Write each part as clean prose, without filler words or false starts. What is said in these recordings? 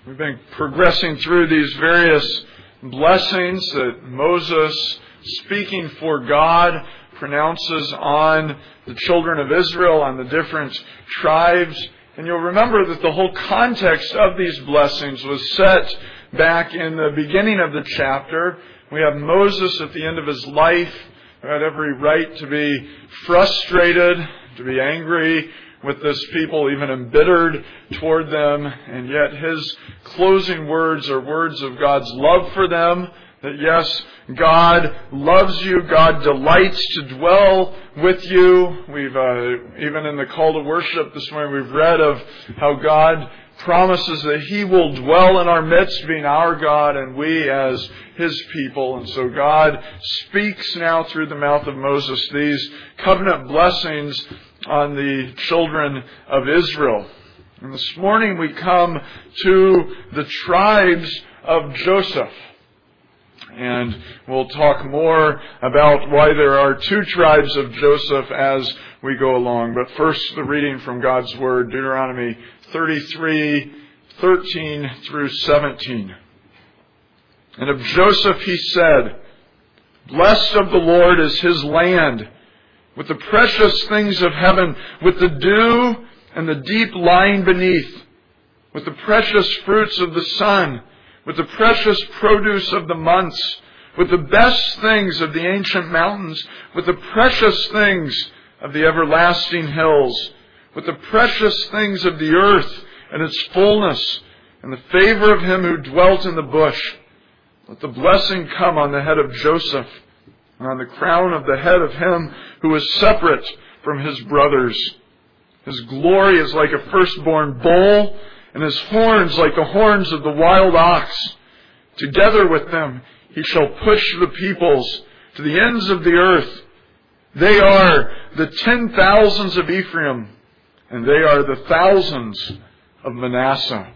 We've been progressing through these various blessings that Moses, speaking for God, pronounces on the children of Israel, on the different tribes. And you'll remember that the whole context of these blessings was set back in the beginning of the chapter. We have Moses at the end of his life, who had every right to be frustrated, to be angry with this people, even embittered toward them. And yet his closing words are words of God's love for them. That yes, God loves you. God delights to dwell with you. We've, even in the call to worship this morning, we've read of how God promises that He will dwell in our midst, being our God and we as His people. And so God speaks now through the mouth of Moses these covenant blessings on the children of Israel. And this morning we come to the tribes of Joseph. And we'll talk more about why there are two tribes of Joseph as we go along. But first, the reading from God's Word, Deuteronomy 33:13 through 17. And of Joseph he said, "Blessed of the Lord is his land, with the precious things of heaven, with the dew and the deep lying beneath, with the precious fruits of the sun, with the precious produce of the months, with the best things of the ancient mountains, with the precious things of the everlasting hills, with the precious things of the earth and its fullness, and the favor of him who dwelt in the bush. Let the blessing come on the head of Joseph, and on the crown of the head of him who is separate from his brothers. His glory is like a firstborn bull, and his horns like the horns of the wild ox. Together with them he shall push the peoples to the ends of the earth. They are the 10,000s of Ephraim, and they are the thousands of Manasseh."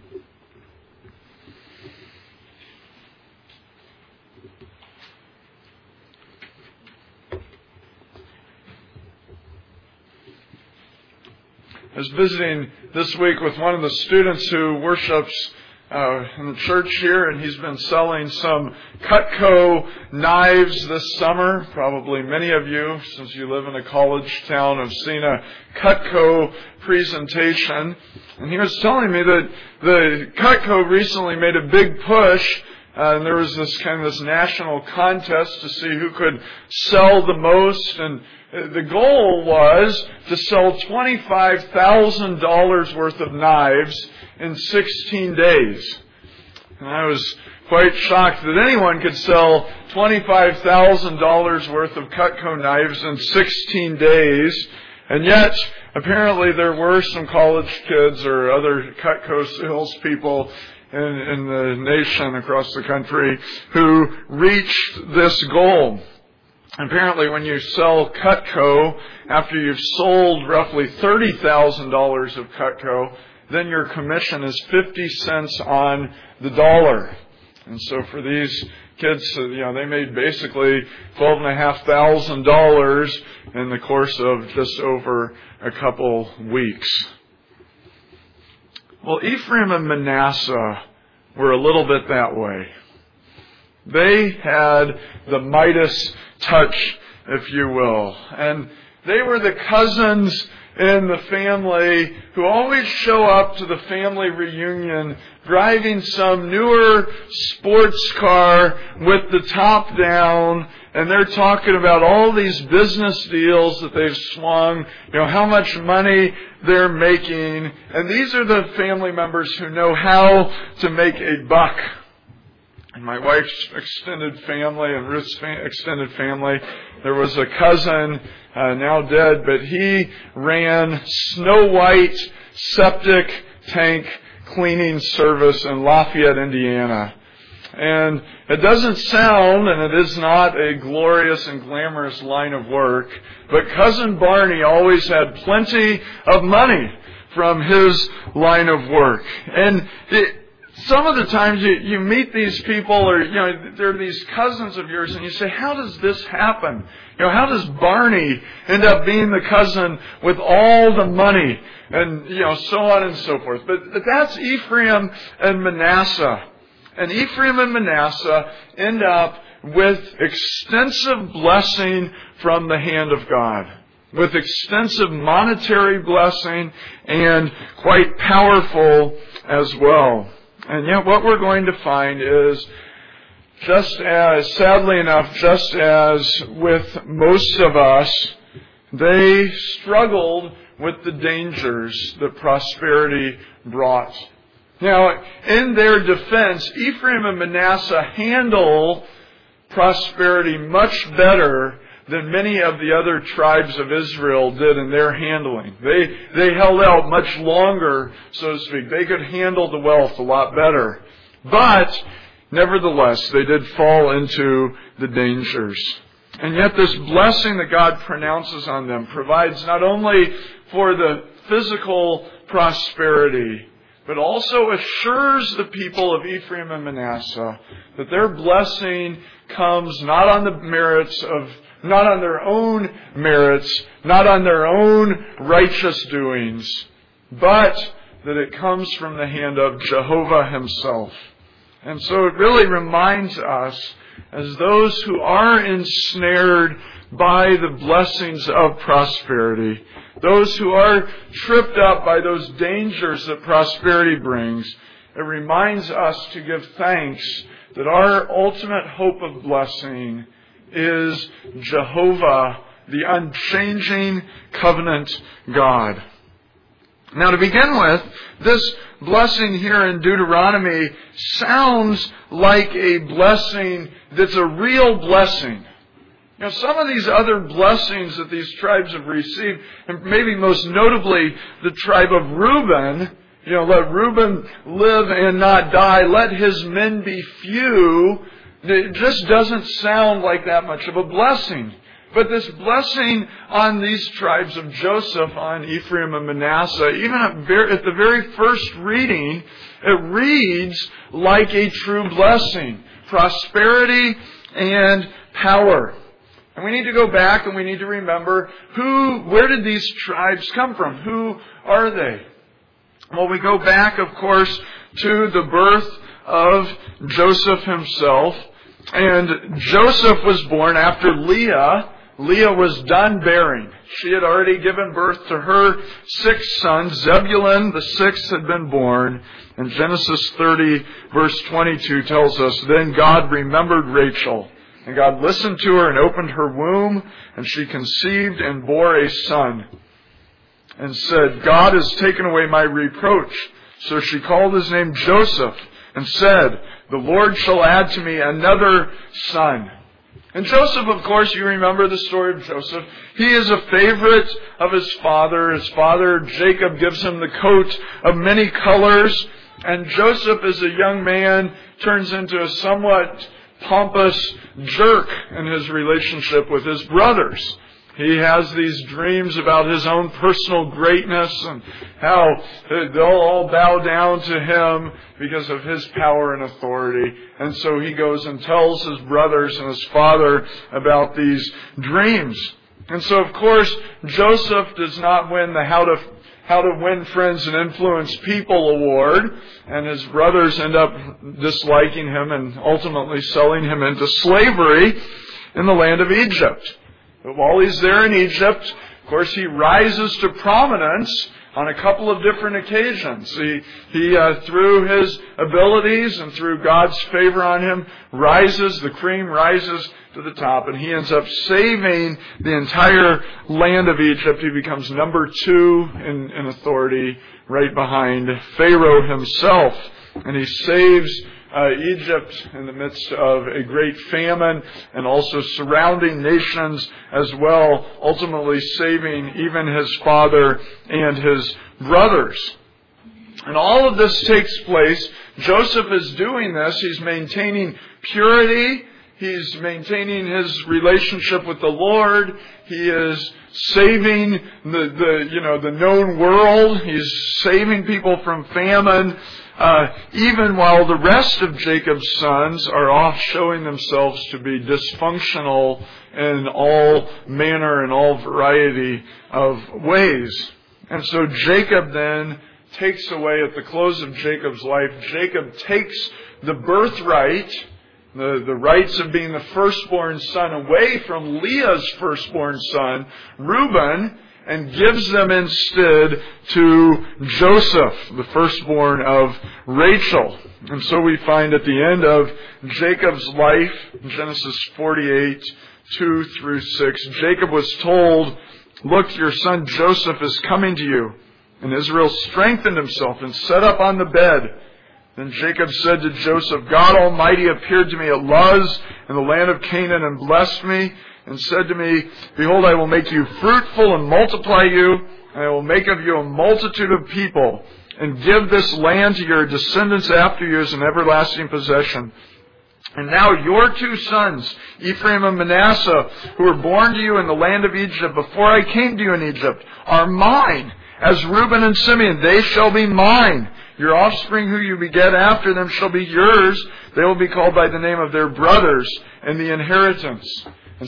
I was visiting this week with one of the students who worships in the church here, and he's been selling some Cutco knives this summer. Probably many of you, since you live in a college town, have seen a Cutco presentation. And he was telling me that the Cutco recently made a big push. And there was this national contest to see who could sell the most. And the goal was to sell $25,000 worth of knives in 16 days. And I was quite shocked that anyone could sell $25,000 worth of Cutco knives in 16 days. And yet, apparently there were some college kids or other Cutco salespeople in the nation across the country who reached this goal. Apparently when you sell Cutco, after you've sold roughly $30,000 of Cutco, then your commission is 50 cents on the dollar. And so for these kids, they made basically $12,500 in the course of just over a couple weeks. Well, Ephraim and Manasseh were a little bit that way. They had the Midas touch, if you will. And they were the cousins in the family who always show up to the family reunion driving some newer sports car with the top down, and they're talking about all these business deals that they've swung, how much money they're making. And these are the family members who know how to make a buck. In my wife's extended family and Ruth's extended family, there was a cousin, now dead, but he ran Snow White septic tank cleaning service in Lafayette, Indiana. And it doesn't sound, and it is not a glorious and glamorous line of work, but Cousin Barney always had plenty of money from his line of work. And some of the times you meet these people, or they're these cousins of yours, and you say, "How does this happen? How does Barney end up being the cousin with all the money?" And so on and so forth. But that's Ephraim and Manasseh, and Ephraim and Manasseh end up with extensive blessing from the hand of God, with extensive monetary blessing and quite powerful as well. And yet what we're going to find is, sadly enough, just as with most of us, they struggled with the dangers that prosperity brought. Now, in their defense, Ephraim and Manasseh handle prosperity much better than many of the other tribes of Israel did in their handling. They held out much longer, so to speak. They could handle the wealth a lot better. But, nevertheless, they did fall into the dangers. And yet this blessing that God pronounces on them provides not only for the physical prosperity, but also assures the people of Ephraim and Manasseh that their blessing comes not on their own merits, not on their own righteous doings, but that it comes from the hand of Jehovah Himself. And so it really reminds us, as those who are ensnared by the blessings of prosperity, those who are tripped up by those dangers that prosperity brings, it reminds us to give thanks that our ultimate hope of blessing is Jehovah, the unchanging covenant God. Now, to begin with, this blessing here in Deuteronomy sounds like a blessing that's a real blessing. Some of these other blessings that these tribes have received, and maybe most notably the tribe of Reuben, let Reuben live and not die, let his men be few, it just doesn't sound like that much of a blessing. But this blessing on these tribes of Joseph, on Ephraim and Manasseh, even at the very first reading, it reads like a true blessing. Prosperity and power. And we need to go back and we need to remember where did these tribes come from? Who are they? Well, we go back, of course, to the birth of Joseph himself. And Joseph was born after Leah. Leah was done bearing. She had already given birth to her 6 sons. Zebulun, the 6th, had been born. And Genesis 30, verse 22 tells us, "Then God remembered Rachel. And God listened to her and opened her womb, and she conceived and bore a son. And said, 'God has taken away my reproach.' So she called his name Joseph, and said, 'The Lord shall add to me another son.'" And Joseph, of course, you remember the story of Joseph. He is a favorite of his father. His father, Jacob, gives him the coat of many colors. And Joseph, as a young man, turns into a somewhat pompous jerk in his relationship with his brothers. He has these dreams about his own personal greatness and how they'll all bow down to him because of his power and authority. And so he goes and tells his brothers and his father about these dreams. And so, of course, Joseph does not win the How to Win Friends and Influence People award. And his brothers end up disliking him and ultimately selling him into slavery in the land of Egypt. But while he's there in Egypt, of course, he rises to prominence on a couple of different occasions. He through his abilities and through God's favor on him, the cream rises to the top, and he ends up saving the entire land of Egypt. He becomes number 2 in authority, right behind Pharaoh himself. And he saves Egypt in the midst of a great famine and also surrounding nations as well, ultimately saving even his father and his brothers. And all of this takes place. Joseph is doing this. He's maintaining purity. He's maintaining his relationship with the Lord. He is saving the known world. He's saving people from famine. even while the rest of Jacob's sons are off showing themselves to be dysfunctional in all manner and all variety of ways. And so Jacob then takes away, at the close of Jacob's life, Jacob takes the birthright, the rights of being the firstborn son, away from Leah's firstborn son, Reuben, and gives them instead to Joseph, the firstborn of Rachel. And so we find at the end of Jacob's life, Genesis 48, 2 through 6, Jacob was told, "Look, your son Joseph is coming to you." And Israel strengthened himself and sat up on the bed. Then Jacob said to Joseph, "God Almighty appeared to me at Luz in the land of Canaan and blessed me, and said to me, 'Behold, I will make you fruitful and multiply you, and I will make of you a multitude of people, and give this land to your descendants after you as an everlasting possession.' And now your two sons, Ephraim and Manasseh, who were born to you in the land of Egypt before I came to you in Egypt, are mine. As Reuben and Simeon, they shall be mine. Your offspring who you beget after them shall be yours. They will be called by the name of their brothers in the inheritance." And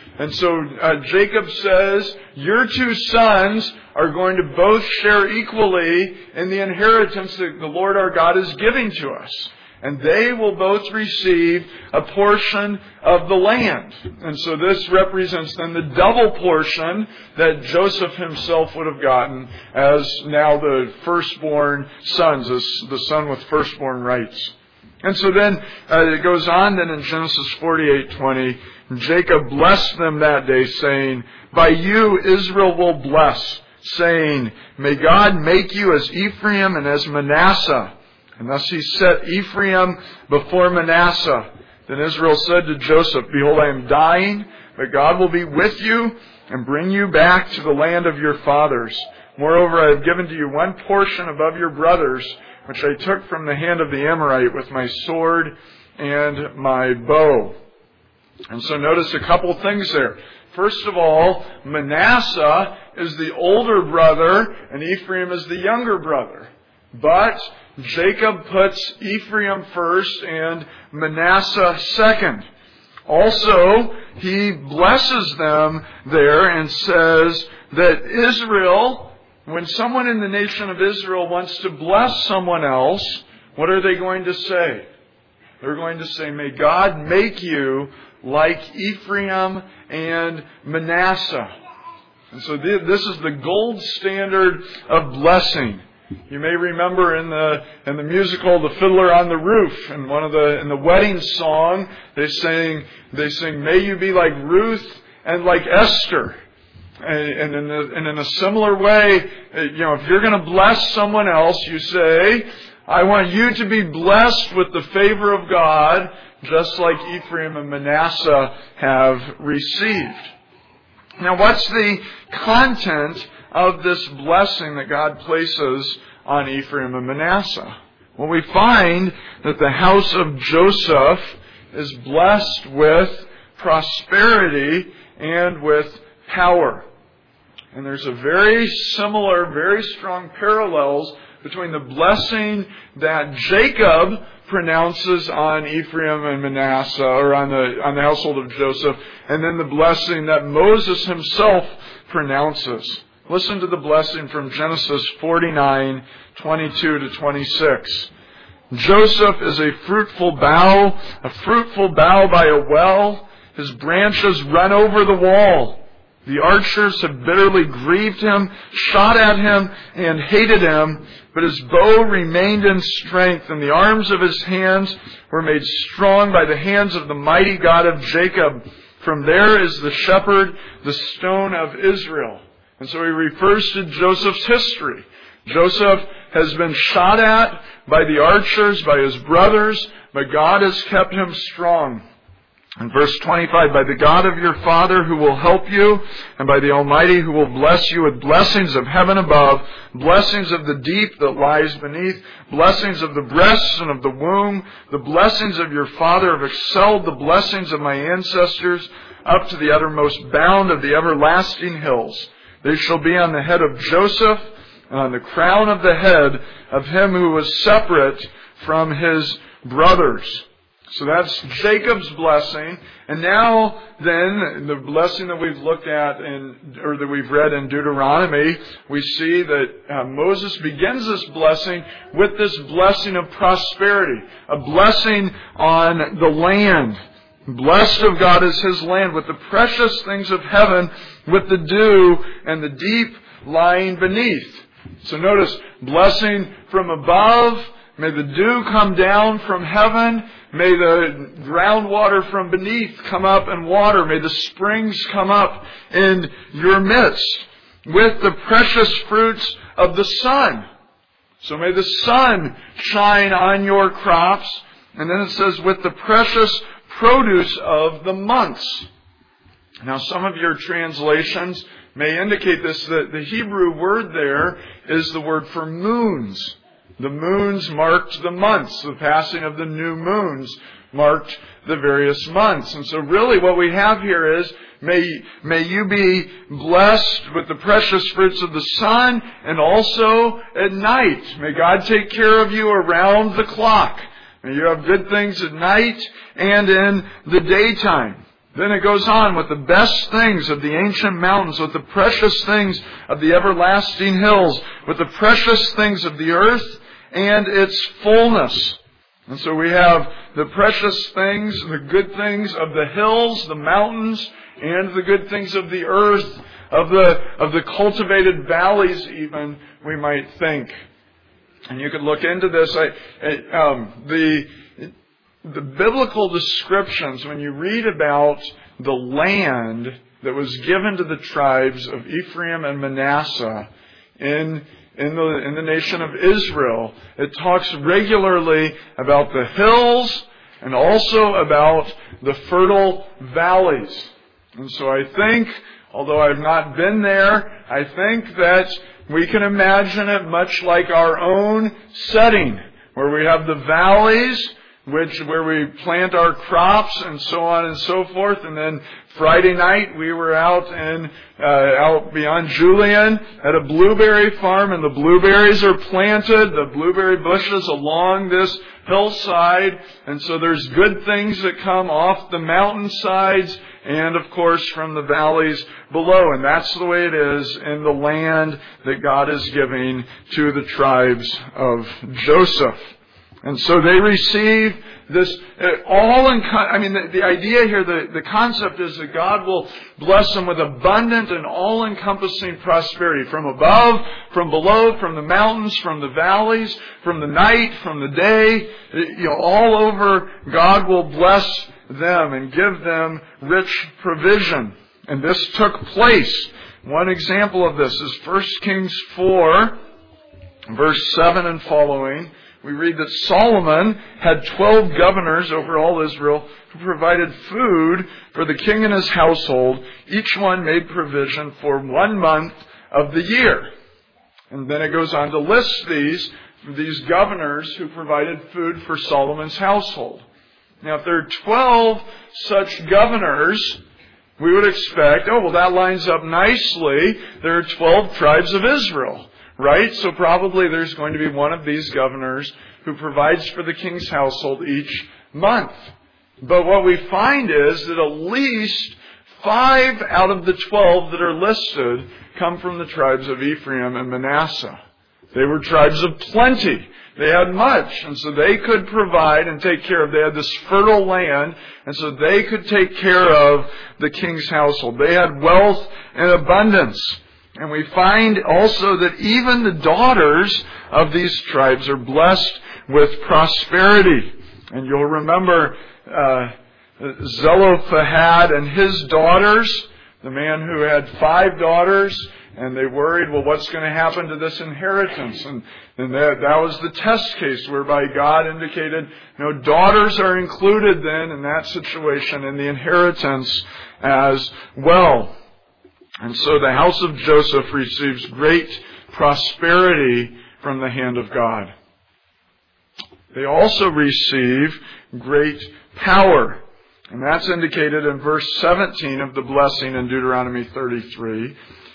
so Jacob says, your two sons are going to both share equally in the inheritance that the Lord our God is giving to us. And they will both receive a portion of the land. And so this represents then the double portion that Joseph himself would have gotten as now the firstborn sons, as the son with firstborn rights. And so then it goes on then in Genesis 48:20, Jacob blessed them that day, saying, "By you Israel will bless, saying, may God make you as Ephraim and as Manasseh." And thus he set Ephraim before Manasseh. Then Israel said to Joseph, "Behold, I am dying, but God will be with you and bring you back to the land of your fathers. Moreover, I have given to you one portion above your brothers, which I took from the hand of the Amorite with my sword and my bow." And so notice a couple things there. First of all, Manasseh is the older brother and Ephraim is the younger brother. But Jacob puts Ephraim first and Manasseh second. Also, he blesses them there and says that Israel, when someone in the nation of Israel wants to bless someone else, what are they going to say? They're going to say, "May God make you like Ephraim and Manasseh." And so this is the gold standard of blessing. You may remember in the musical The Fiddler on the Roof, in in the wedding song, they sing, "May you be like Ruth and like Esther." And in a similar way, if you're going to bless someone else, you say, "I want you to be blessed with the favor of God, just like Ephraim and Manasseh have received." Now, what's the content of this blessing that God places on Ephraim and Manasseh? Well, we find that the house of Joseph is blessed with prosperity and with power. And there's a very similar, very strong parallels between the blessing that Jacob pronounces on Ephraim and Manasseh, or on the household of Joseph, and then the blessing that Moses himself pronounces. Listen to the blessing from Genesis 49:22 to 26. "Joseph is a fruitful bough by a well. His branches run over the wall. The archers have bitterly grieved him, shot at him, and hated him, but his bow remained in strength, and the arms of his hands were made strong by the hands of the mighty God of Jacob. From there is the shepherd, the stone of Israel." And so he refers to Joseph's history. Joseph has been shot at by the archers, by his brothers, but God has kept him strong. In verse 25, "By the God of your father who will help you, and by the Almighty who will bless you with blessings of heaven above, blessings of the deep that lies beneath, blessings of the breasts and of the womb, the blessings of your father have excelled the blessings of my ancestors up to the uttermost bound of the everlasting hills. They shall be on the head of Joseph, and on the crown of the head of him who was separate from his brothers. So that's Jacob's blessing. And now then, the blessing that we've looked at or that we've read in Deuteronomy, we see that Moses begins this blessing with this blessing of prosperity, a blessing on the land. Blessed of God is his land with the precious things of heaven, with the dew and the deep lying beneath. So notice, blessing from above. May the dew come down from heaven. May the groundwater from beneath come up and water. May the springs come up in your midst with the precious fruits of the sun. So may the sun shine on your crops. And then it says, with the precious produce of the months. Now, some of your translations may indicate this, that the Hebrew word there is the word for moons. The moons marked the months. The passing of the new moons marked the various months. And so really what we have here is, may you be blessed with the precious fruits of the sun and also at night. May God take care of you around the clock. May you have good things at night and in the daytime. Then it goes on with the best things of the ancient mountains, with the precious things of the everlasting hills, with the precious things of the earth and its fullness. And so we have the precious things, the good things of the hills, the mountains, and the good things of the earth, of the cultivated valleys even, we might think. And you could look into this. The biblical descriptions, when you read about the land that was given to the tribes of Ephraim and Manasseh in the nation of Israel, it talks regularly about the hills and also about the fertile valleys. And so I think, although I've not been there, I think that we can imagine it much like our own setting, where we have the valleys, where we plant our crops and so on and so forth. And then Friday night we were out beyond Julian at a blueberry farm, and the blueberries are planted, the blueberry bushes along this hillside. And so there's good things that come off the mountainsides and, of course, from the valleys below. And that's the way it is in the land that God is giving to the tribes of Joseph. And so they receive this the idea here, the concept is that God will bless them with abundant and all-encompassing prosperity from above, from below, from the mountains, from the valleys, from the night, from the day. All over, God will bless them and give them rich provision. And this took place. One example of this is 1 Kings 4, verse 7 and following. We read that Solomon had 12 governors over all Israel who provided food for the king and his household. Each one made provision for 1 month of the year. And then it goes on to list these governors who provided food for Solomon's household. Now, if there are 12 such governors, we would expect, that lines up nicely. There are 12 tribes of Israel. Right? So probably there's going to be one of these governors who provides for the king's household each month. But what we find is that at least 5 out of the 12 that are listed come from the tribes of Ephraim and Manasseh. They were tribes of plenty. They had much, and so they could provide and take care of. They had this fertile land, and so they could take care of the king's household. They had wealth and abundance. And we find also that even the daughters of these tribes are blessed with prosperity. And you'll remember Zelophehad and his daughters, the man who had 5 daughters, and they worried, what's going to happen to this inheritance? And that was the test case whereby God indicated, daughters are included then in that situation in the inheritance as well. And so the house of Joseph receives great prosperity from the hand of God. They also receive great power. And that's indicated in verse 17 of the blessing in Deuteronomy 33.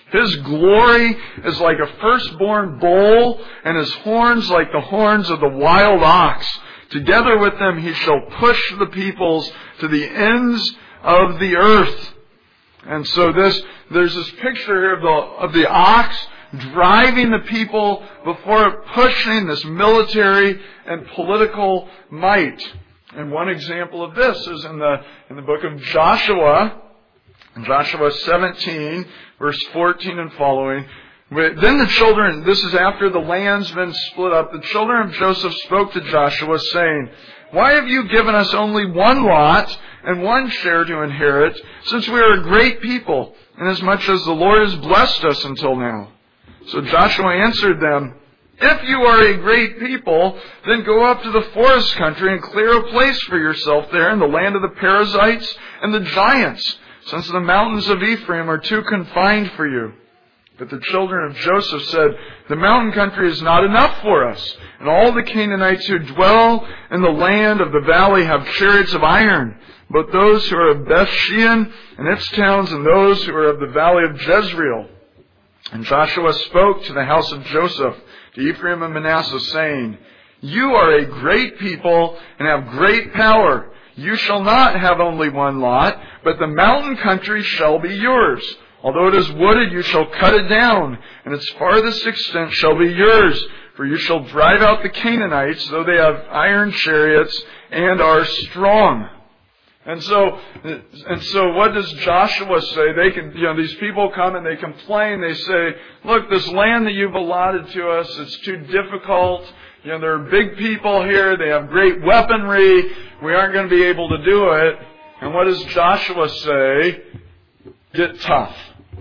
His glory is like a firstborn bull, and his horns like the horns of the wild ox. Together with them he shall push the peoples to the ends of the earth. And so there's this picture here of the ox driving the people before it, pushing this military and political might. And one example of this is in the book of Joshua, in Joshua 17, verse 14 and following. Then the children, this is after the land's been split up, the children of Joseph spoke to Joshua, saying, "Why have you given us only one lot and one share to inherit, since we are a great people, inasmuch as the Lord has blessed us until now?" So Joshua answered them, "If you are a great people, then go up to the forest country and clear a place for yourself there in the land of the Perizzites and the giants, since the mountains of Ephraim are too confined for you." But the children of Joseph said, "The mountain country is not enough for us, and all the Canaanites who dwell in the land of the valley have chariots of iron, both those who are of Beth-shean and its towns, and those who are of the valley of Jezreel." And Joshua spoke to the house of Joseph, to Ephraim and Manasseh, saying, "You are a great people and have great power. You shall not have only one lot, but the mountain country shall be yours. Although it is wooded, you shall cut it down, and its farthest extent shall be yours. For you shall drive out the Canaanites, though they have iron chariots and are strong." And so what does Joshua say? These people come and they complain. They say, "Look, this land that you've allotted to us, it's too difficult. There are big people here. They have great weaponry. We aren't going to be able to do it." And what does Joshua say? Get tough.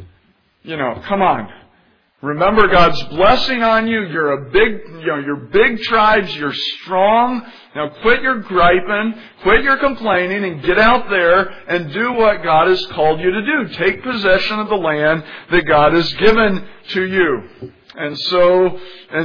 Come on. Remember God's blessing on you. You're big tribes. You're strong. Now quit your griping, quit your complaining, and get out there and do what God has called you to do. Take possession of the land that God has given to you. And so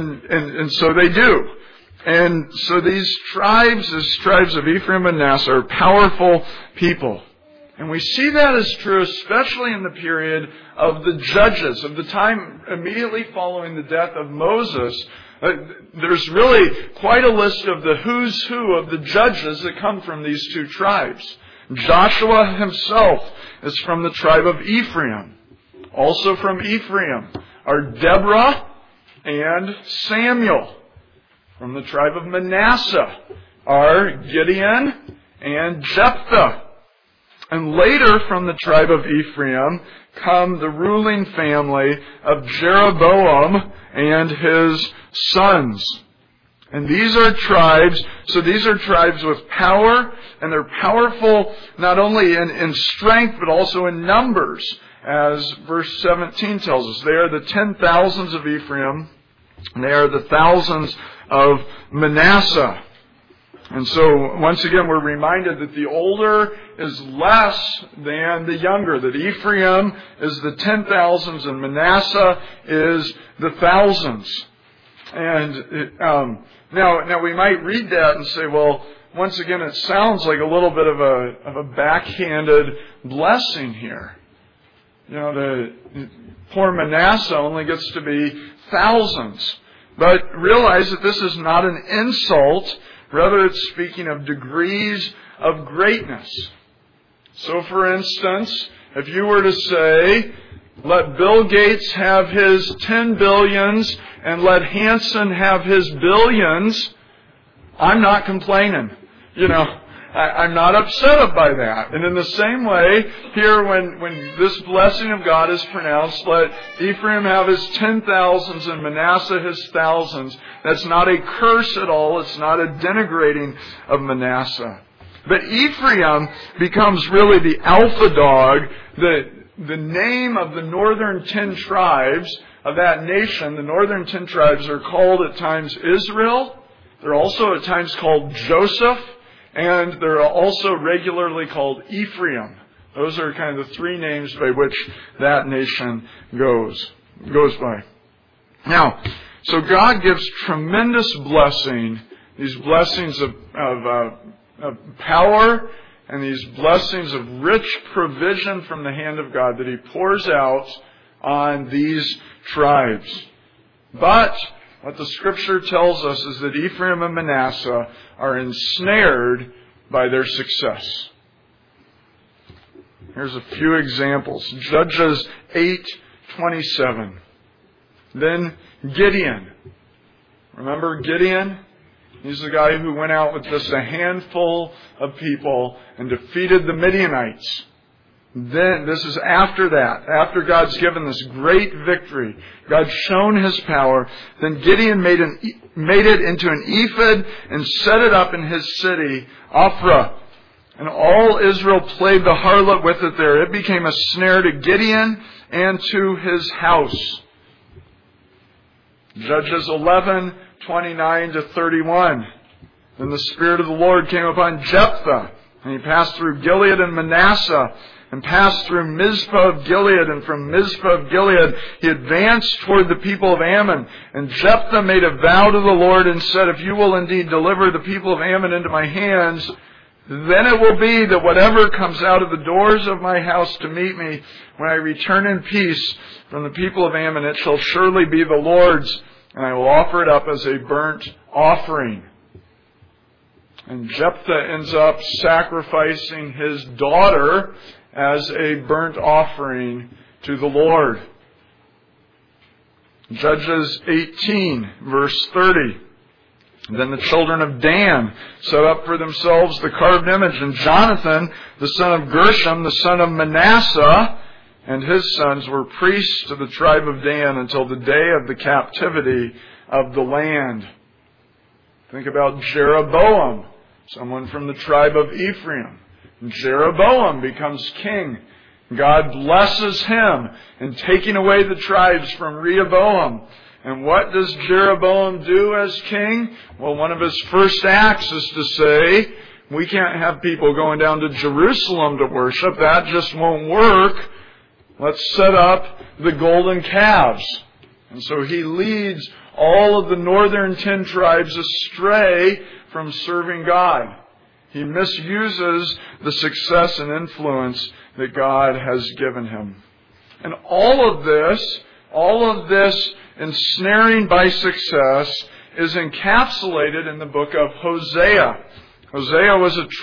they do. And so these tribes of Ephraim and Manasseh, are powerful people. And we see that as true, especially in the period of the judges, of the time immediately following the death of Moses. There's really quite a list of the who's who of the judges that come from these two tribes. Joshua himself is from the tribe of Ephraim. Also from Ephraim are Deborah and Samuel. From the tribe of Manasseh are Gideon and Jephthah. And later from the tribe of Ephraim come the ruling family of Jeroboam and his sons. And these are tribes with power, and they're powerful not only in strength but also in numbers, as verse 17 tells us. They are the 10,000s of Ephraim, and they are the thousands of Manasseh. And so, once again, we're reminded that the older is less than the younger. That Ephraim is the 10,000s and Manasseh is the thousands. And now we might read that and say, well, once again, it sounds like a little bit of a backhanded blessing here. The poor Manasseh only gets to be thousands. But realize that this is not an insult. Rather, it's speaking of degrees of greatness. So, for instance, if you were to say, let Bill Gates have his 10 billions and let Hansen have his billions, I'm not complaining. I'm not upset by that. And in the same way, here when this blessing of God is pronounced, let Ephraim have his 10,000s and Manasseh his thousands. That's not a curse at all. It's not a denigrating of Manasseh. But Ephraim becomes really the alpha dog, the name of the northern 10 tribes of that nation. The northern 10 tribes are called at times Israel. They're also at times called Joseph. And they're also regularly called Ephraim. Those are kind of the three names by which that nation goes by. Now, so God gives tremendous blessing, these blessings of power and these blessings of rich provision from the hand of God that He pours out on these tribes. But what the Scripture tells us is that Ephraim and Manasseh are ensnared by their success. Here's a few examples. Judges 8:27. Then Gideon. Remember Gideon? He's the guy who went out with just a handful of people and defeated the Midianites. Then, this is after that, after God's given this great victory, God's shown His power, then Gideon made it into an ephod and set it up in his city, Ophrah. And all Israel played the harlot with it there. It became a snare to Gideon and to his house. Judges 11:29-31. Then the Spirit of the Lord came upon Jephthah, and he passed through Gilead and Manasseh, and passed through Mizpah of Gilead, and from Mizpah of Gilead he advanced toward the people of Ammon. And Jephthah made a vow to the Lord and said, if you will indeed deliver the people of Ammon into my hands, then it will be that whatever comes out of the doors of my house to meet me, when I return in peace from the people of Ammon, it shall surely be the Lord's, and I will offer it up as a burnt offering. And Jephthah ends up sacrificing his daughter as a burnt offering to the Lord. Judges 18:30. Then the children of Dan set up for themselves the carved image, and Jonathan, the son of Gershom, the son of Manasseh, and his sons were priests to the tribe of Dan until the day of the captivity of the land. Think about Jeroboam, someone from the tribe of Ephraim. Jeroboam becomes king. God blesses him in taking away the tribes from Rehoboam. And what does Jeroboam do as king? Well, one of his first acts is to say, we can't have people going down to Jerusalem to worship. That just won't work. Let's set up the golden calves. And so he leads all of the northern 10 tribes astray from serving God. He misuses the success and influence that God has given him. And all of this ensnaring by success is encapsulated in the book of Hosea. Hosea was a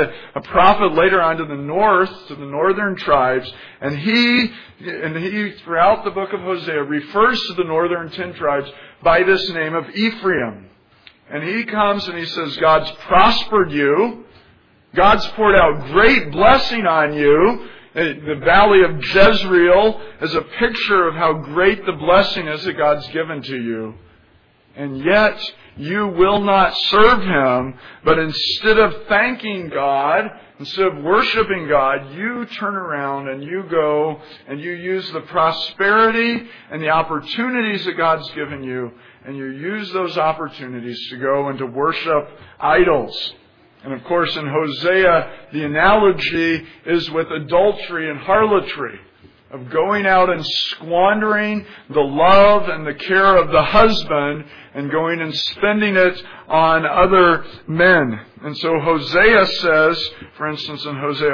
prophet later on to the north, to the northern tribes, and he throughout the book of Hosea refers to the northern 10 tribes by this name of Ephraim. And he comes and he says, God's prospered you. God's poured out great blessing on you. The valley of Jezreel is a picture of how great the blessing is that God's given to you. And yet, you will not serve Him, but instead of thanking God, instead of worshiping God, you turn around and you go and you use the prosperity and the opportunities that God's given you, and you use those opportunities to go and to worship idols. And of course, in Hosea, the analogy is with adultery and harlotry, of going out and squandering the love and the care of the husband and going and spending it on other men. And so Hosea says, for instance, in Hosea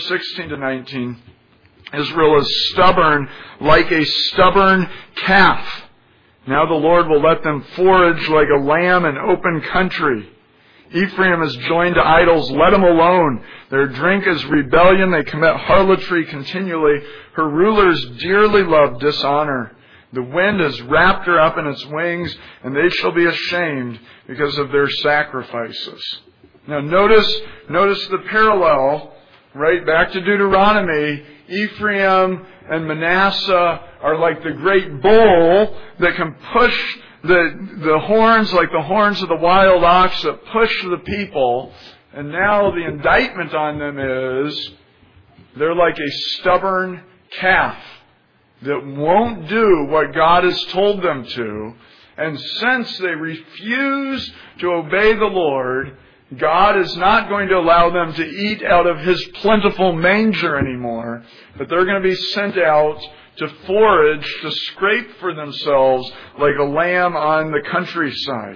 4:16-19, Israel is stubborn like a stubborn calf. Now the Lord will let them forage like a lamb in open country. Ephraim is joined to idols. Let them alone. Their drink is rebellion. They commit harlotry continually. Her rulers dearly love dishonor. The wind has wrapped her up in its wings, and they shall be ashamed because of their sacrifices. Now notice the parallel, right back to Deuteronomy. Ephraim and Manasseh are like the great bull that can push the horns, like the horns of the wild ox that push the people. And now the indictment on them is they're like a stubborn calf that won't do what God has told them to. And since they refuse to obey the Lord, God is not going to allow them to eat out of His plentiful manger anymore, but they're going to be sent out to forage, to scrape for themselves like a lamb on the countryside.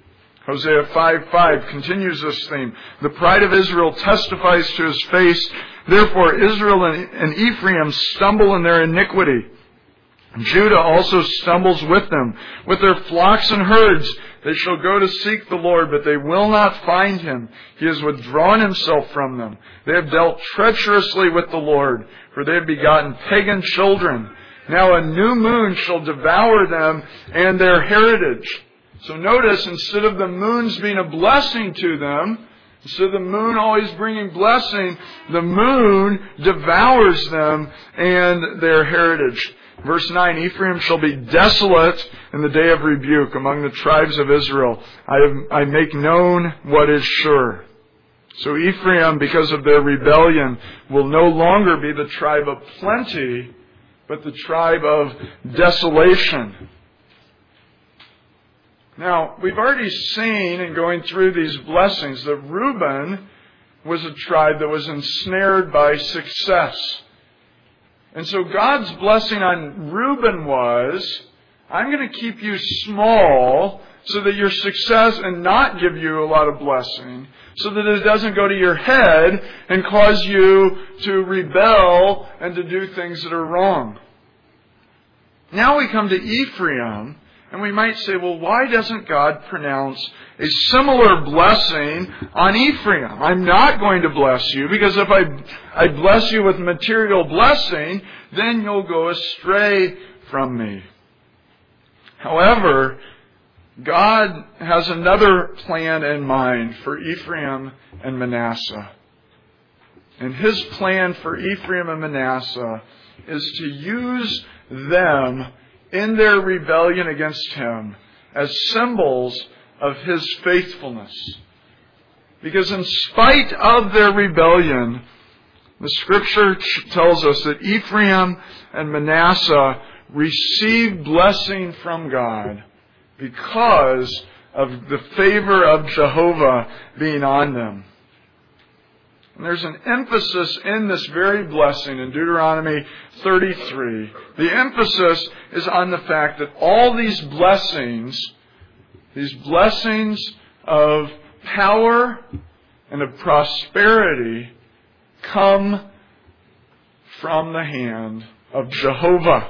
Hosea 5:5 continues this theme. The pride of Israel testifies to His face. Therefore Israel and Ephraim stumble in their iniquity. Judah also stumbles with them. With their flocks and herds, they shall go to seek the Lord, but they will not find him. He has withdrawn himself from them. They have dealt treacherously with the Lord, for they have begotten pagan children. Now a new moon shall devour them and their heritage. So notice, instead of the moons being a blessing to them, instead of the moon always bringing blessing, the moon devours them and their heritage. Verse 9, Ephraim shall be desolate in the day of rebuke among the tribes of Israel. I make known what is sure. So Ephraim, because of their rebellion, will no longer be the tribe of plenty, but the tribe of desolation. Now, we've already seen in going through these blessings that Reuben was a tribe that was ensnared by success. And so God's blessing on Reuben was, I'm going to keep you small so that your success and not give you a lot of blessing, so that it doesn't go to your head and cause you to rebel and to do things that are wrong. Now we come to Ephraim, and we might say, well, why doesn't God pronounce a similar blessing on Ephraim? I'm not going to bless you, because if I bless you with material blessing, then you'll go astray from me. However, God has another plan in mind for Ephraim and Manasseh. And His plan for Ephraim and Manasseh is to use them in their rebellion against Him as symbols of His faithfulness. Because in spite of their rebellion, the Scripture tells us that Ephraim and Manasseh received blessing from God because of the favor of Jehovah being on them. And there's an emphasis in this very blessing in Deuteronomy 33. The emphasis is on the fact that all these blessings of power and of prosperity, come from the hand of Jehovah.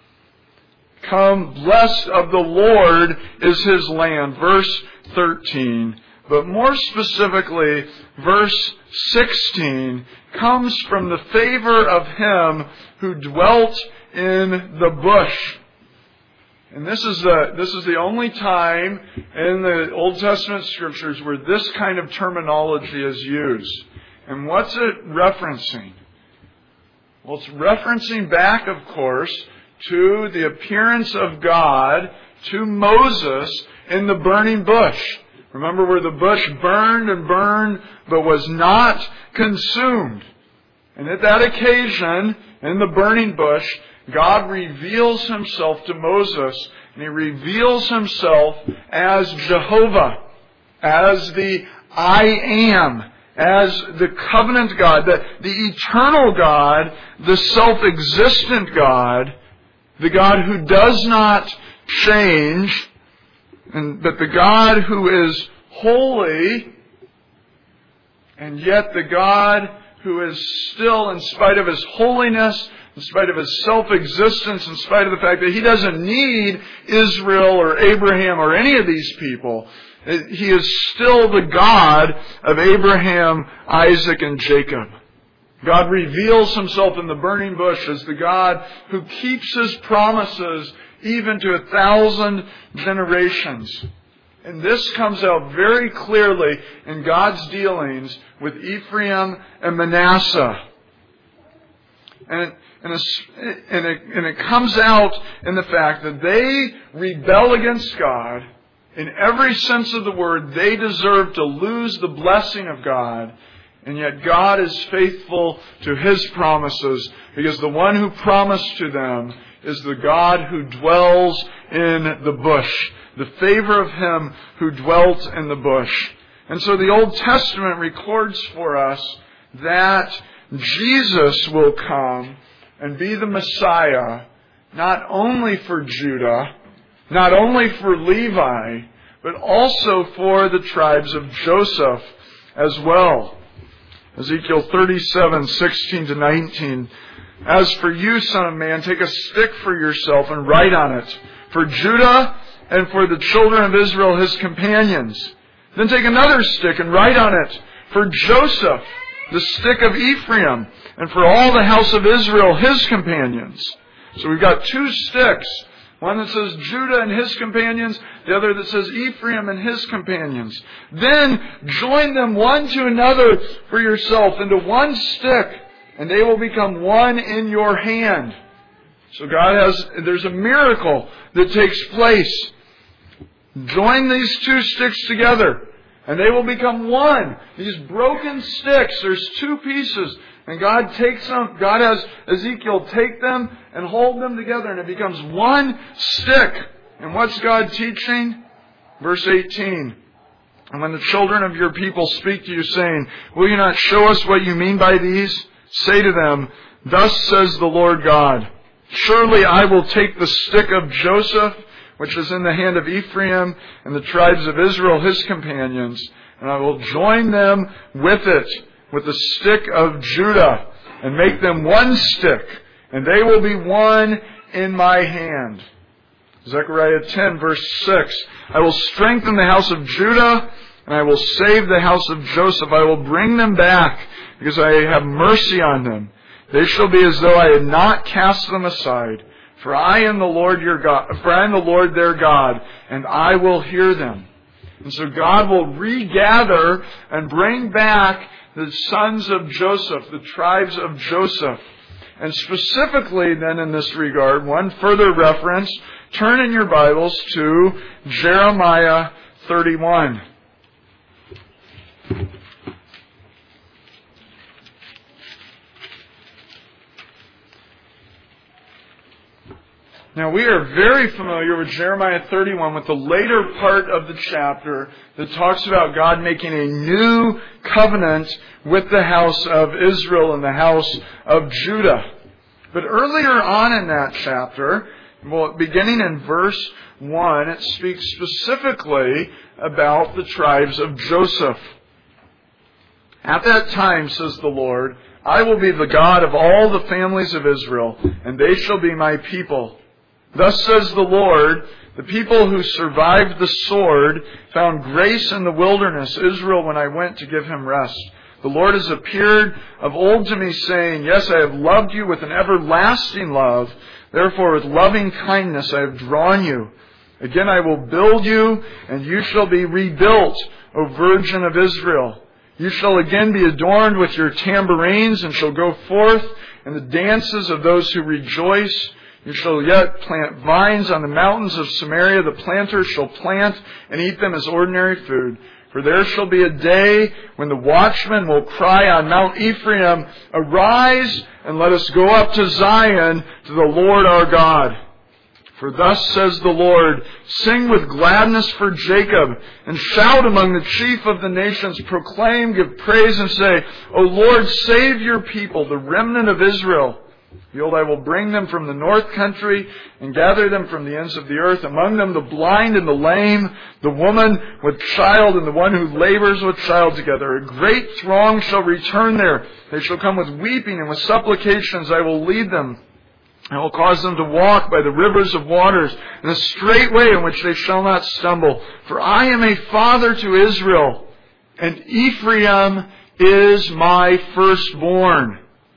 Come, blessed of the Lord is His land. Verse 13. But more specifically, verse 16 comes from the favor of Him who dwelt in the bush. And this is the only time in the Old Testament Scriptures where this kind of terminology is used. And what's it referencing? Well, it's referencing back, of course, to the appearance of God to Moses in the burning bush. Remember where the bush burned and burned, but was not consumed. And at that occasion, in the burning bush, God reveals Himself to Moses, and He reveals Himself as Jehovah, as the I Am, as the covenant God, the eternal God, the self-existent God, the God who does not change, but the God who is holy, and yet the God who is still, in spite of His holiness, in spite of His self-existence, in spite of the fact that He doesn't need Israel or Abraham or any of these people, He is still the God of Abraham, Isaac, and Jacob. God reveals Himself in the burning bush as the God who keeps His promises even to 1,000 generations. And this comes out very clearly in God's dealings with Ephraim and Manasseh. And it comes out in the fact that they rebel against God. In every sense of the word, they deserve to lose the blessing of God. And yet God is faithful to His promises, because the one who promised to them is the God who dwells in the bush. The favor of Him who dwelt in the bush. And so the Old Testament records for us that Jesus will come and be the Messiah, not only for Judah, not only for Levi, but also for the tribes of Joseph as well. Ezekiel 37:16-19 As for you, son of man, take a stick for yourself and write on it, for Judah and for the children of Israel, his companions. Then take another stick and write on it, for Joseph, the stick of Ephraim, and for all the house of Israel, his companions. So we've got two sticks. One that says Judah and his companions, the other that says Ephraim and his companions. Then join them one to another for yourself into one stick, and they will become one in your hand. So there's a miracle that takes place. Join these two sticks together, and they will become one. These broken sticks, there's two pieces. And God has Ezekiel take them and hold them together, and it becomes one stick. And what's God teaching? Verse 18. And when the children of your people speak to you, saying, will you not show us what you mean by these? Say to them, thus says the Lord God, surely I will take the stick of Joseph, which is in the hand of Ephraim, and the tribes of Israel, his companions, and I will join them with it, with the stick of Judah, and make them one stick, and they will be one in my hand. Zechariah 10, verse 6. I will strengthen the house of Judah, and I will save the house of Joseph. I will bring them back, because I have mercy on them. They shall be as though I had not cast them aside. For I am the Lord your God, for I am the Lord their God, and I will hear them. And so God will regather and bring back the sons of Joseph, the tribes of Joseph. And specifically then in this regard, one further reference, turn in your Bibles to Jeremiah 31. Now we are very familiar with Jeremiah 31, with the later part of the chapter that talks about God making a new covenant with the house of Israel and the house of Judah. But earlier on in that chapter, beginning in verse 1, it speaks specifically about the tribes of Joseph. At that time, says the Lord, I will be the God of all the families of Israel, and they shall be my people. Thus says the Lord, the people who survived the sword found grace in the wilderness, Israel, when I went to give him rest. The Lord has appeared of old to me, saying, yes, I have loved you with an everlasting love. Therefore, with loving kindness I have drawn you. Again, I will build you, and you shall be rebuilt, O Virgin of Israel. You shall again be adorned with your tambourines, and shall go forth in the dances of those who rejoice. You shall yet plant vines on the mountains of Samaria. The planters shall plant and eat them as ordinary food. For there shall be a day when the watchman will cry on Mount Ephraim, arise and let us go up to Zion, to the Lord our God. For thus says the Lord, sing with gladness for Jacob, and shout among the chief of the nations. Proclaim, give praise, and say, O Lord, save your people, the remnant of Israel. Behold, I will bring them from the north country and gather them from the ends of the earth. Among them the blind and the lame, the woman with child and the one who labors with child together. A great throng shall return there. They shall come with weeping and with supplications. I will lead them. I will cause them to walk by the rivers of waters in a straight way in which they shall not stumble. For I am a father to Israel, and Ephraim is my firstborn.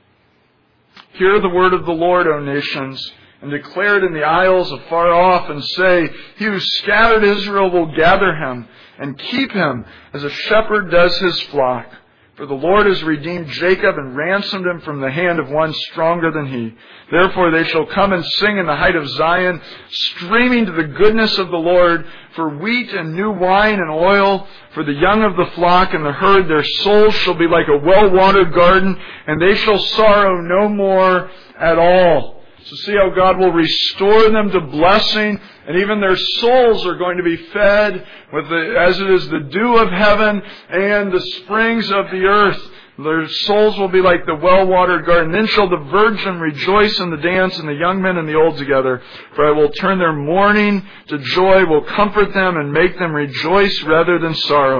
Hear the word of the Lord, O nations, and declare it in the isles afar off, and say, he who scattered Israel will gather him, and keep him as a shepherd does his flock. For the Lord has redeemed Jacob and ransomed him from the hand of one stronger than he. Therefore they shall come and sing in the height of Zion, streaming to the goodness of the Lord, for wheat and new wine and oil, for the young of the flock and the herd. Their souls shall be like a well-watered garden, and they shall sorrow no more at all. So see how God will restore them to blessing, and even their souls are going to be fed with as it is the dew of heaven and the springs of the earth. Their souls will be like the well-watered garden. Then shall the virgin rejoice in the dance, and the young men and the old together. For I will turn their mourning to joy, will comfort them, and make them rejoice rather than sorrow.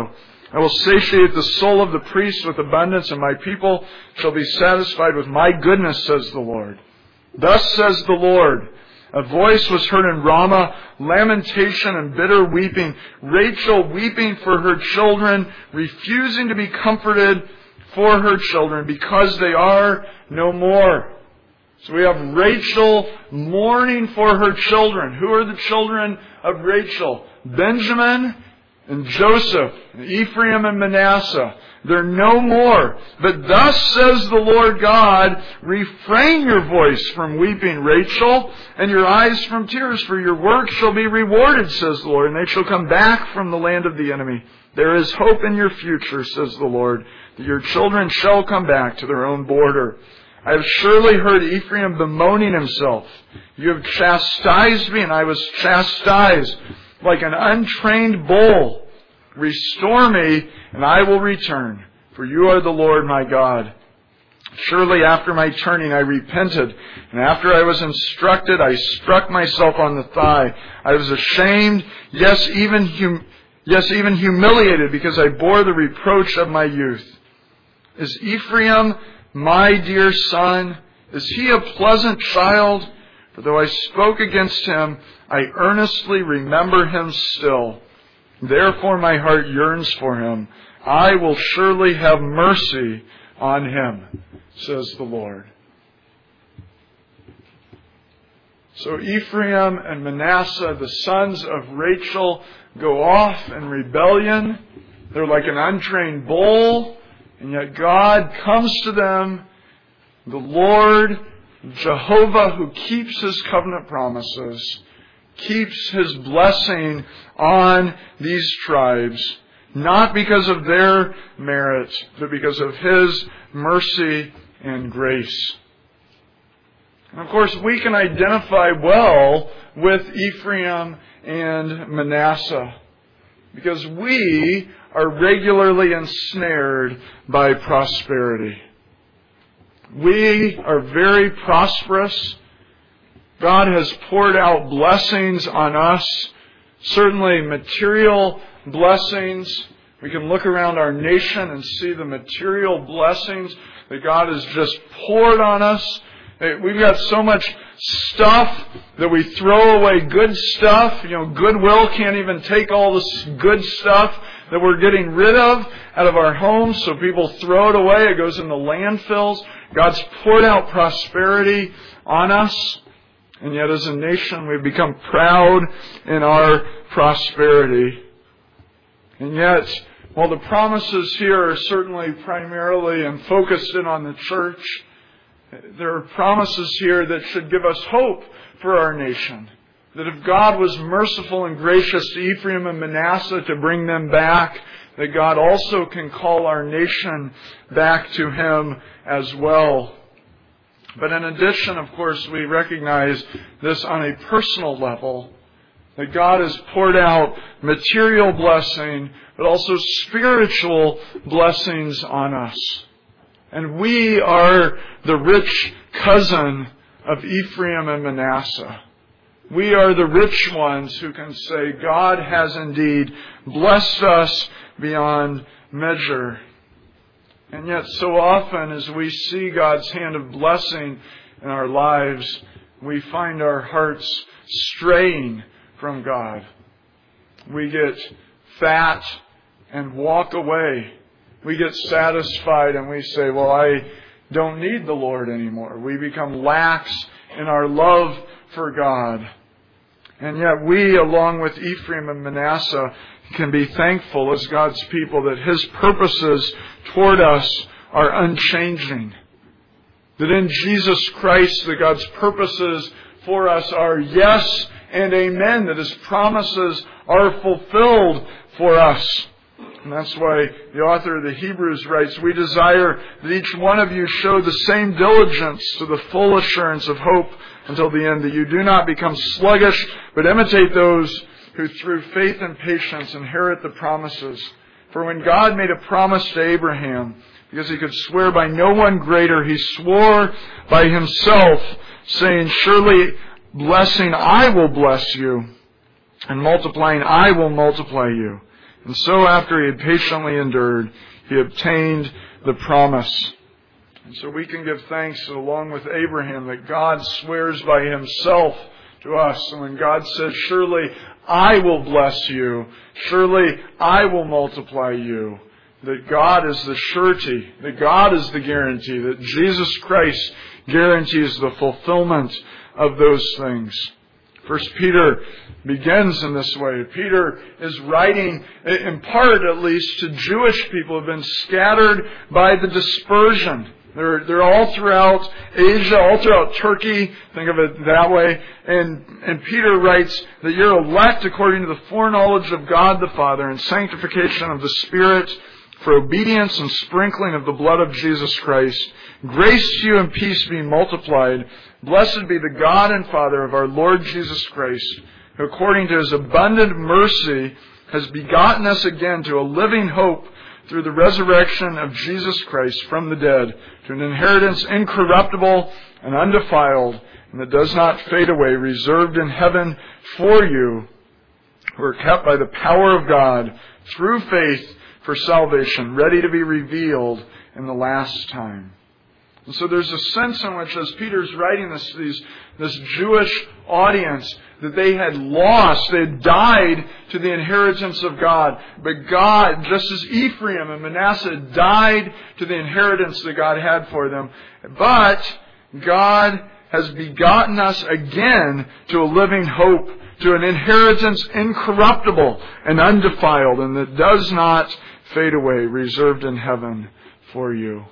I will satiate the soul of the priest with abundance, and my people shall be satisfied with my goodness, says the Lord. Thus says the Lord, a voice was heard in Ramah, lamentation and bitter weeping, Rachel weeping for her children, refusing to be comforted for her children, because they are no more. So we have Rachel mourning for her children. Who are the children of Rachel? Benjamin and Joseph, Ephraim and Manasseh. They're no more. But thus says the Lord God, refrain your voice from weeping, Rachel, and your eyes from tears, for your work shall be rewarded, says the Lord, and they shall come back from the land of the enemy. There is hope in your future, says the Lord, that your children shall come back to their own border. I have surely heard Ephraim bemoaning himself. You have chastised me, and I was chastised like an untrained bull. Restore me, and I will return, for you are the Lord my God. Surely after my turning I repented, and after I was instructed I struck myself on the thigh. I was ashamed, yes, even humiliated, because I bore the reproach of my youth. Is Ephraim my dear son? Is he a pleasant child? For though I spoke against him, I earnestly remember him still. Therefore my heart yearns for him. I will surely have mercy on him, says the Lord. So Ephraim and Manasseh, the sons of Rachel, go off in rebellion. They're like an untrained bull, and yet God comes to them, the Lord, Jehovah, who keeps His covenant promises, keeps His blessing on these tribes, not because of their merit, but because of His mercy and grace. And of course, we can identify well with Ephraim and Manasseh, because we are regularly ensnared by prosperity. We are very prosperous. God has poured out blessings on us, certainly material blessings. We can look around our nation and see the material blessings that God has just poured on us. We've got so much stuff that we throw away, good stuff. Goodwill can't even take all this good stuff that we're getting rid of out of our homes, so people throw it away. It goes into landfills. God's poured out prosperity on us, and yet as a nation we've become proud in our prosperity. And yet, while the promises here are certainly primarily and focused in on the church, there are promises here that should give us hope for our nation. That if God was merciful and gracious to Ephraim and Manasseh to bring them back, that God also can call our nation back to Him as well. But in addition, of course, we recognize this on a personal level, that God has poured out material blessing, but also spiritual blessings on us. And we are the rich cousin of Ephraim and Manasseh. We are the rich ones who can say, God has indeed blessed us beyond measure. And yet so often as we see God's hand of blessing in our lives, we find our hearts straying from God. We get fat and walk away. We get satisfied and we say, well, I don't need the Lord anymore. We become lax in our love for God. And yet we, along with Ephraim and Manasseh, can be thankful as God's people that His purposes toward us are unchanging. That in Jesus Christ, that God's purposes for us are yes and amen. That His promises are fulfilled for us. And that's why the author of the Hebrews writes, we desire that each one of you show the same diligence to the full assurance of hope until the end, that you do not become sluggish, but imitate those who through faith and patience inherit the promises. For when God made a promise to Abraham, because He could swear by no one greater, He swore by Himself, saying, surely blessing I will bless you, and multiplying I will multiply you. And so after he had patiently endured, he obtained the promise. And so we can give thanks along with Abraham that God swears by himself to us. And when God says, surely I will bless you, surely I will multiply you, that God is the surety, that God is the guarantee, that Jesus Christ guarantees the fulfillment of those things. First Peter begins in this way. Peter is writing, in part at least, to Jewish people who have been scattered by the dispersion. They're all throughout Asia, all throughout Turkey. Think of it that way. And Peter writes that you're elect according to the foreknowledge of God the Father and sanctification of the Spirit for obedience and sprinkling of the blood of Jesus Christ. Grace to you and peace be multiplied. Blessed be the God and Father of our Lord Jesus Christ, who according to His abundant mercy has begotten us again to a living hope through the resurrection of Jesus Christ from the dead, to an inheritance incorruptible and undefiled, and that does not fade away, reserved in heaven for you, who are kept by the power of God through faith for salvation, ready to be revealed in the last time. And so there's a sense in which, as Peter's writing this Jewish audience, that they had lost, they had died to the inheritance of God. But God, just as Ephraim and Manasseh died to the inheritance that God had for them, but God has begotten us again to a living hope, to an inheritance incorruptible and undefiled, and that does not fade away, reserved in heaven for you.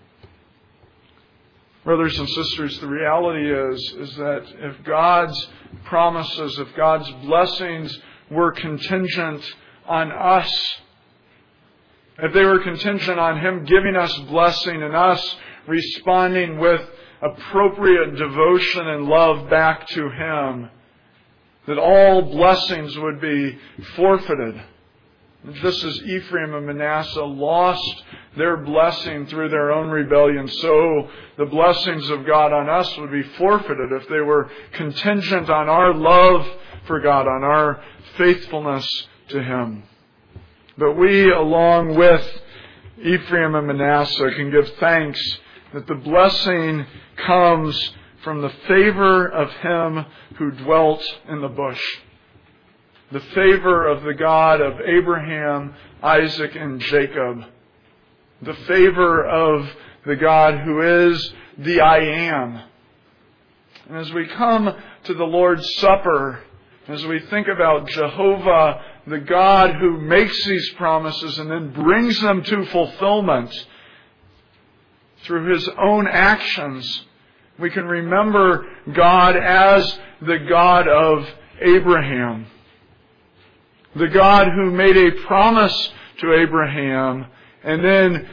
Brothers and sisters, the reality is that if God's promises, if God's blessings were contingent on us, if they were contingent on Him giving us blessing and us responding with appropriate devotion and love back to Him, that all blessings would be forfeited. Just as Ephraim and Manasseh lost their blessing through their own rebellion, so the blessings of God on us would be forfeited if they were contingent on our love for God, on our faithfulness to Him. But we, along with Ephraim and Manasseh, can give thanks that the blessing comes from the favor of Him who dwelt in the bush. The favor of the God of Abraham, Isaac, and Jacob. The favor of the God who is the I Am. And as we come to the Lord's Supper, as we think about Jehovah, the God who makes these promises and then brings them to fulfillment through His own actions, we can remember God as the God of Abraham. The God who made a promise to Abraham and then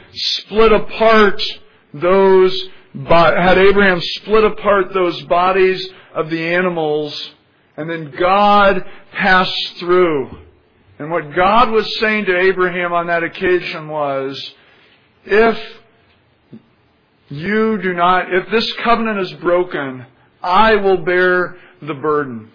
had Abraham split apart those bodies of the animals, and then God passed through. And what God was saying to Abraham on that occasion was, if this covenant is broken, I will bear the burden.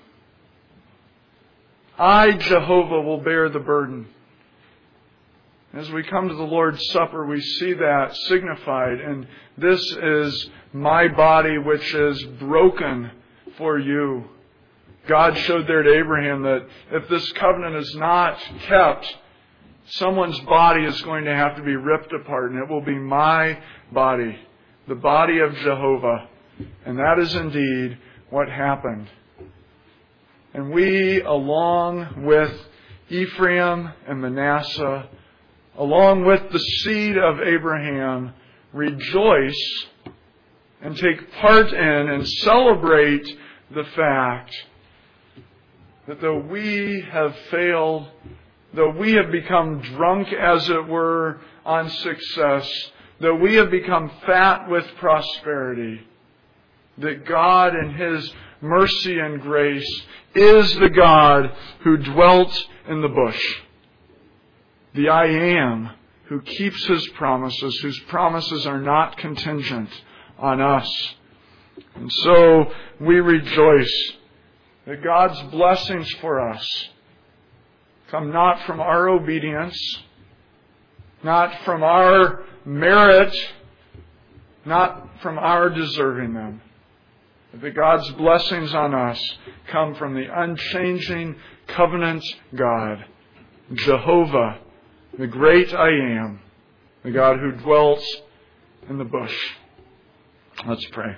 I, Jehovah, will bear the burden. As we come to the Lord's Supper, we see that signified. And this is my body which is broken for you. God showed there to Abraham that if this covenant is not kept, someone's body is going to have to be ripped apart. And it will be my body, the body of Jehovah. And that is indeed what happened. And we, along with Ephraim and Manasseh, along with the seed of Abraham, rejoice and take part in and celebrate the fact that though we have failed, though we have become drunk, as it were, on success, though we have become fat with prosperity, that God in His mercy and grace is the God who dwelt in the bush. The I Am, who keeps His promises, whose promises are not contingent on us. And so we rejoice that God's blessings for us come not from our obedience, not from our merit, not from our deserving them. But that God's blessings on us come from the unchanging covenant God, Jehovah, the great I Am, the God who dwells in the bush. Let's pray.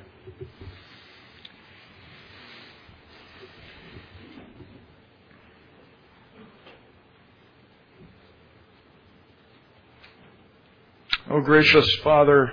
O gracious Father,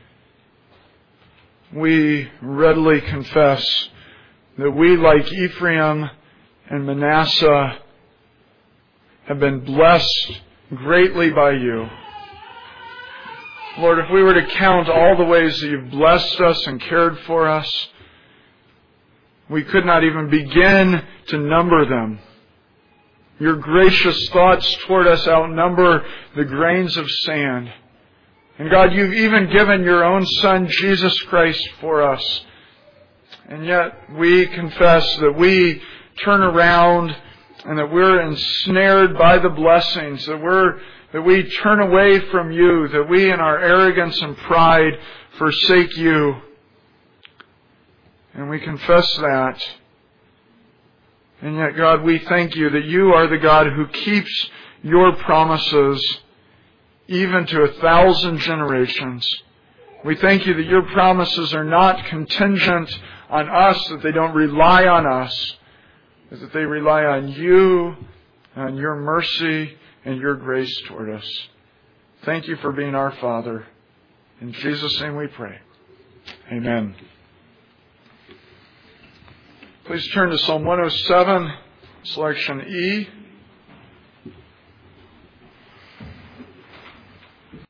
we readily confess that we, like Ephraim and Manasseh, have been blessed greatly by you. Lord, if we were to count all the ways that you've blessed us and cared for us, we could not even begin to number them. Your gracious thoughts toward us outnumber the grains of sand. And God, you've even given your own Son, Jesus Christ, for us. And yet we confess that we turn around and that we're ensnared by the blessings, that we turn away from you, that we in our arrogance and pride forsake you. And we confess that. And yet, God, we thank you that you are the God who keeps your promises even to 1,000 generations. We thank you that your promises are not contingent on us, that they don't rely on us, but that they rely on you, on your mercy, and your grace toward us. Thank you for being our Father. In Jesus' name we pray. Amen. Please turn to Psalm 107, selection E.